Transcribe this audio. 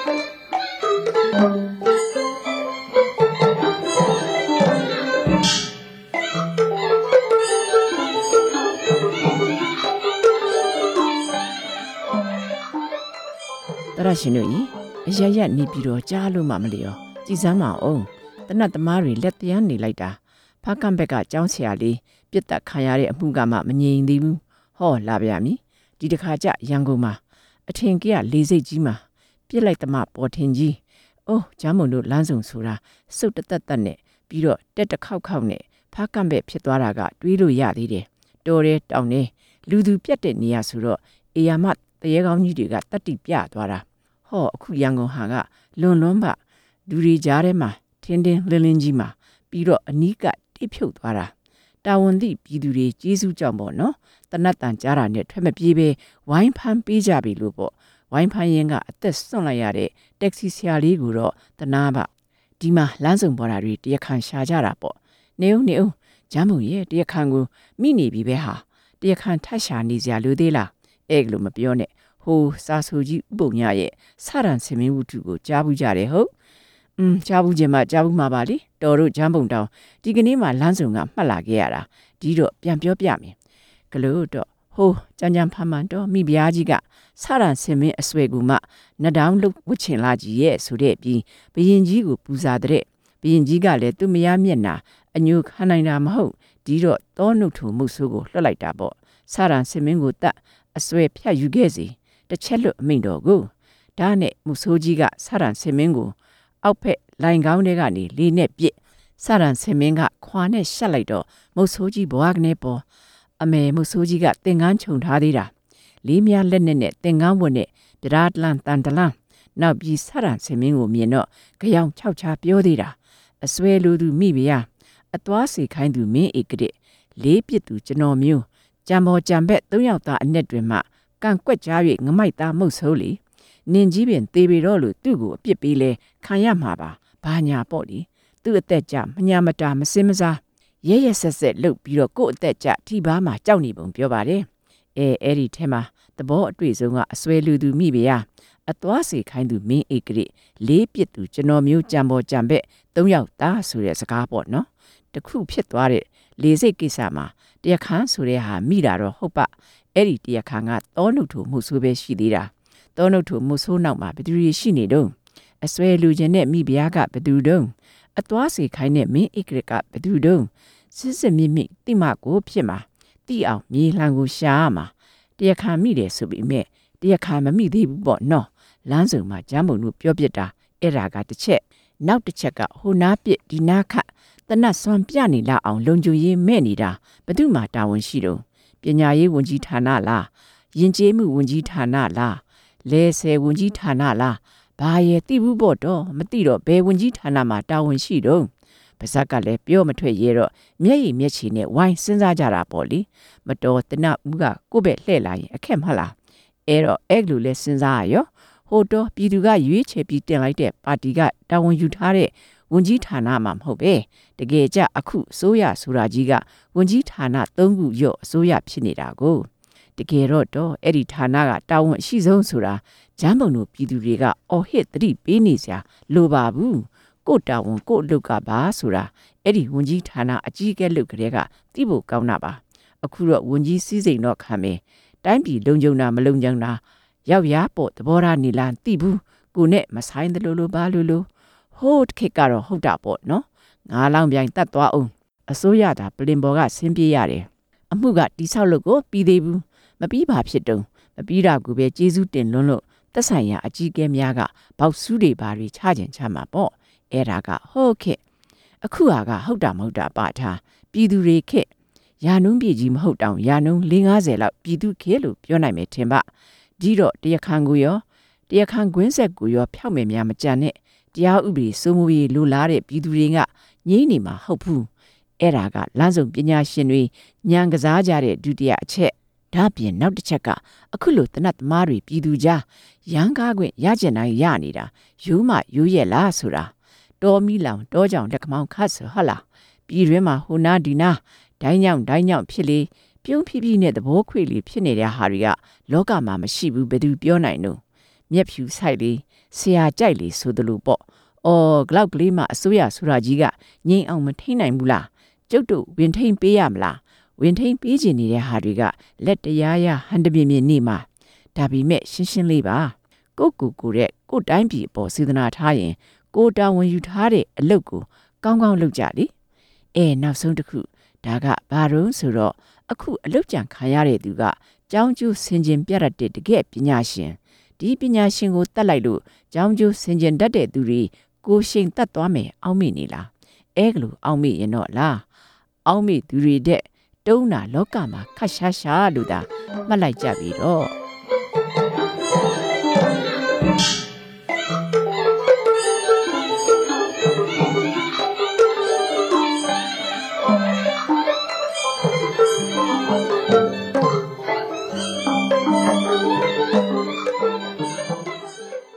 ရှင်တို့ဤအရရက်နေပြီးတော့ကြားလို့မှမလျော်ကြည်စမ်းမအောင်တနတ်သမားတွေလက်တရားနေလိုက်တာဖကံဘက်ကကြောင်းဆရာလေးပြစ်တက်ခံရတဲ့အမှုကမှမငြိမ်သေးဘူးဟောလာဗျာမည်ဒီတစ်ခါကျရန်ကုန်မှာအထင်ကြီးကလေးစိတ်ကြီးမှာပြစ်လိုက်သမားပေါ်ထင်ကြီးအိုးဂျမ်းမုံတို့လမ်းစုံဆိုတာစုတ်တသက်နဲ့ပြီးတော့တက်တစ်ခေါက်နဲ့ဖကံဘက်ဖြစ်သွားတာကတွေးလို့ရသေးတယ်တော်တယ်တောင်းတယ်လူသူပြတ်တဲ့နေရဆိုတော့အေယာမတရေကောင်းကြီးတွေကတတ်တိပြသွားတာဟောအခုရန်ကုန်ဟာကလွန်ပါလူတွေကြားထဲမှာထင်းလင်းကြီးမှာပြီးတော့အနီးကတိဖြုတ်သွားတာတာဝန်သည့်ပြည်သူတွေကျေးဇူးကြောင့်ပေါ့နော်တနတ်တန်ကြားတာနဲ့ထွက်မပြေးပဲဝိုင်းဖမ်းပေးကြပြီလို့ပေါ့ဝိုင်းဖမ်းရင်ကအသက်စွန့်လိုက်ရတဲ့တက္ကစီဆရာလေးကိုတော့တနာပါဒီမှာလမ်းစုံပေါ်တာတွေတရားခံရှာကြတာပေါ့နေဦးဂျမ်းမုံရဲ့တရားခံကိုမိနေပြီပဲဟာတရားခံထတ်ရှာနေစရာလိုသေးလားအဲ့လိုမပြောနဲ့ဟိုစာဆိုကြီးဥပုံညရဲ့စရန်စင်မင်းဝတ္ထုကိုကြားဘူးကြတယ်ဟုတ်ကြားဘူးခြင်းမကြားဘူးမှာပါလေတော်တို့ဂျမ်းပုံတောင်ဒီကနေ့မှလမ်းစုံကမှတ်လာခဲ့ရတာဒီတော့ပြန်ပြောပြမယ်ကလို့တော့ဟိုကြမ်းဖမ်းမှန်တော့မိဖုရားကြီးကစရန်စင်မင်းအဆွဲကူမှနှတောင်းလုတ်ဝတ်ချင်လာကြီးရဲ့ဆိုတဲ့ပြီးဘရင်ကြီးကိုပူဇာတဲ့ဘရင်ကြီးကလည်းသူမရမျက်နာအညိုခံနိုင်တာမဟုတ်ဒီတော့တောနှုတ်ထူမှုဆိုးကိုလွှတ်လိုက်တာပေါ့စရန်စင်မင်းကိုတတ်အဆွဲဖြတ်ယူခဲ့စီတစ်ချက်လွတ်အမိန်တော်ကိုဒါနဲ့မုဆိုးကြီးကစရန်စင်မင်းကိုအောက်ဖက်လိုင်ကောင်းတွေကနေလေးနဲ့ပြစ်စရန်စင်မင်းကခွာနဲ့ရှက်လိုက်တော့မုဆိုးကြီးဘွားကနေပေါ်အမေမုဆိုးကြီးကတင်ကန်းခြုံထားသေးတာလေးမြလက်နဲ့တင်ကန်းဝတ်နဲ့ပြဒါတလန်တန်တလန်နောက်ပြီးစရန်စင်မင်းကိုမြင်တော့ကြောင်6ချာပြောသေးတာအစွဲလိုသူမိဖုရားအသွားစီခိုင်းသူမင်းဧကတဲ့လေးပြစ်သူကျွန်တော်မျိုးကြံပေါ်ကြံဘက်3ယောက်သားအနက်တွင်မှကန်ကွက်ကြား၍ငမိုက်သားမုတ်ဆိုးလေနင်ကြီးပင်သေပြီတော့လို့သူ့ကိုအပြစ်ပေးလဲခံရမှာပါဘာညာပေါ့လေသူ့အသက်ကြမညာမတာမစင်မစားရဲဆက်လှုပ်ပြီးတော့ကို့အသက်ကြထိပါမှာကြောက်နေပုံပြောပါတယ်အဲ့ဒီထဲမှာသဘောအတွေ့ဆုံးကအစွဲလူသူမိဖုရားအသွားစီခိုင်းသူမင်းဧကရေလေးပြစ်သူကျွန်တော်မျိုးကြံပေါ်ကြံဘက်3ယောက်သားဆိုတဲ့စကားပေါ့နော်တခုဖြစ်သွားတဲ့လေစိတ်ကိစ္စမှာတရားခန်းဆိုတဲ့ဟာမိတာတော့ဟုတ်ပါအဲ့ဒီတရားခန်းကတောနှုတ်ထူမှုဆိုးပဲရှိသေးတာတောနှုတ်ထူမှုဆိုးနောက်မှာဘယ်သူရှိနေတော့အစွဲလူချင်းနဲ့မိဖုရားကဘယ်သူတုံးအသွားစီခိုင်းတဲ့မင်းဧကရကဘယ်သူတုံးစစ်မြင့်တိမကိုဖြစ်မှာတိအောင်မြေလှန်ကိုရှားမှာတရားခံမိတယ်ဆိုပြီးမြဲတရားခံမမိသေးဘူးပေါ့နော်လမ်းစုံမှာဂျမ်းမုံတို့ပြောပြတာအဲ့ဒါကတစ်ချက်နောက်တစ်ချက်ကဟိုနားပြစ်ဒီနားခတ်တနတ်စွမ်းပြနေလာအောင်လုံခြုံရေးမဲ့နေတာဘသူမှတာဝန်ရှိတော့ပညာရေးဝန်ကြီးဌာနလားယဉ်ကျေးမှုဝန်ကြီးဌာနလားလဲဆယ်ဝန်ကြီးဌာနလားဘာရဲ့တိဘူးပေါ့တော့မတိတော့ဘယ်ဝန်ကြီးဌာနမှာတာဝန်ရှိတော့ပါဇက်ကလည်းပြောမထွက်ရဲတော့မျက်ရည်မျက်ချီနဲ့ဝိုင်းစဉ်းစားကြတာပေါ့လေမတော်တနဦးကကိုယ့်ဘက်လှဲ့လာရင်အခက်မလားအဲ့တော့အဲ့လိုလဲစဉ်းစားရရောဟိုတော့ပြည်သူကရွေးချယ်ပြီးတင်လိုက်တဲ့ပါတီကတာဝန်ယူထားတဲ့ဝန်ကြီးဌာနမှာမဟုတ်ပဲတကယ်ကြအခုအစိုးရဆိုတာကြီးကဝန်ကြီးဌာန3ခုရော့အစိုးရဖြစ်နေတာကိုတကယ်တော့အဲ့ဒီဌာနကတာဝန်အရှိဆုံးဆိုတာဂျမ်းပုံတို့ပြည်သူတွေကအော်ဟစ်သတိပေးနေစရာလိုပါဘူးကိုတာဝန်ကိုအလုပ်ကပါဆိုတာအဲ့ဒီဝန်ကြီးဌာနအကြီးအကဲလုပ်ကလေးကသိဖို့ကောင်းတာပါအခုတော့ဝန်ကြီးစည်းစိမ်တော့ခံမယ်တိုင်းပြည်လုံခြုံတာမလုံခြုံတာရောက်ရပေါ့သဘောထားနေလားသိဘူးကိုနဲ့မဆိုင်တယ်လို့ဘာလို့ဟိုးခေတ်ကတော့ဟုတ်တာပေါ့နော်ငါလောင်ပြိုင်တတ်သွားအောင်အစိုးရသာပလင်ပေါ်ကဆင်းပြေးရတယ်အမှုကတိဆောက်လို့ကိုပြီးသေးဘူးမပြီးပါဖြစ်တုံမပြီးတာကိုပဲကျေးဇူးတင်လွန်းလို့သက်ဆိုင်ရာအကြီးအကဲများကဘောက်ဆူးတွေဘာတွေချကြင်ချမှာပေါ့အဲ့ဒါကဟုတ်ခေတ်အခုဟာကဟုတ်တာမဟုတ်တာပါထားပြည်သူတွေခေတ်ရာနှုံးပြည်ကြီးမဟုတ်တောင်ရာနှုံး50လောက်ပြည်သူခေတ်လို့ပြောနိုင်မယ်ထင်ပါဒီတော့တရားခံကိုရောတရားခံကွင်းဆက်ကိုရောဖျောက်မယ်များမကြံနဲ့တရားဥပဒေစိုးမိုးရေးလိုလားတဲ့ပြည်သူတွေကငြိမ့်နေမှာဟုတ်ဘူးအဲ့ဒါကလမ်းစုံပညာရှင်တွေညံကစားကြတဲ့ဒုတိယအချက်ဒါပြင်နောက်တစ်ချက်ကအခုလိုတနတ်သမားတွေပြည်သူကြားရန်ကားခွင့်ရကျင်တိုင်းရနေတာရိုးမရိုးရက်လားဆိုတာတော်မီလောင်တောကြောင်လက်ခမောင်းခတ်ဆိုဟလားပြည်တွင်းမှာဟိုနာဒီနာဒိုင်းညောင်ဖြစ်လေပြုံးဖြည်းဖြည်းနဲ့သဘောခွေလေဖြစ်နေတဲ့ဟာတွေကလောကမှာမရှိဘူးဘယ်သူပြောနိုင်လို့မျက်ဖြူဆိုင်လေဆရာကြိုက်လေဆိုသလိုပေါ့အော်ဂလောက်ကလေးမှအစိုးရဆရာကြီးကငိမ့်အောင်မထိနိုင်ဘူးလားကျုပ်တို့ဝင်ထိန်ပေးရမလားဝင်ထိန်ပေးခြင်းနေတဲ့ဟာတွေကလက်တရားရဟန်တပြင်းပြင်းနေမှာဒါပေမဲ့ရှင်းရှင်းလေးပါကိုတဲ့ကိုတိုင်းပြည်အပေါ်စေတနာထားရင်ကိုတာဝန်ယူထားတဲ့အလုပ်ကိုကောင်းကောင်းလုပ်ကြလေနောက်ဆုံးတစ်ခုဒါကဘာလို့ဆိုတော့အခုအလုပ်ကြံခံရတဲ့သူကကျောင်းကျိုးဆင်ခြင်ပြတတ်တဲ့တကယ်ပညာရှင်ဒီပညာရှင်ကိုတတ်လိုက်လို့ကျောင်းကျိုးဆင်ခြင်တတ်တဲ့သူတွေကိုရှိန်တတ်သွားမယ်အောက်မေ့နေလားကလေးအောက်မေ့ရင်တော့လားအောက်မေ့သူတွေတဲ့တုံးတာလောကမှာခတ်ရှာလို့သာမှတ်လိုက်ကြပြီတော့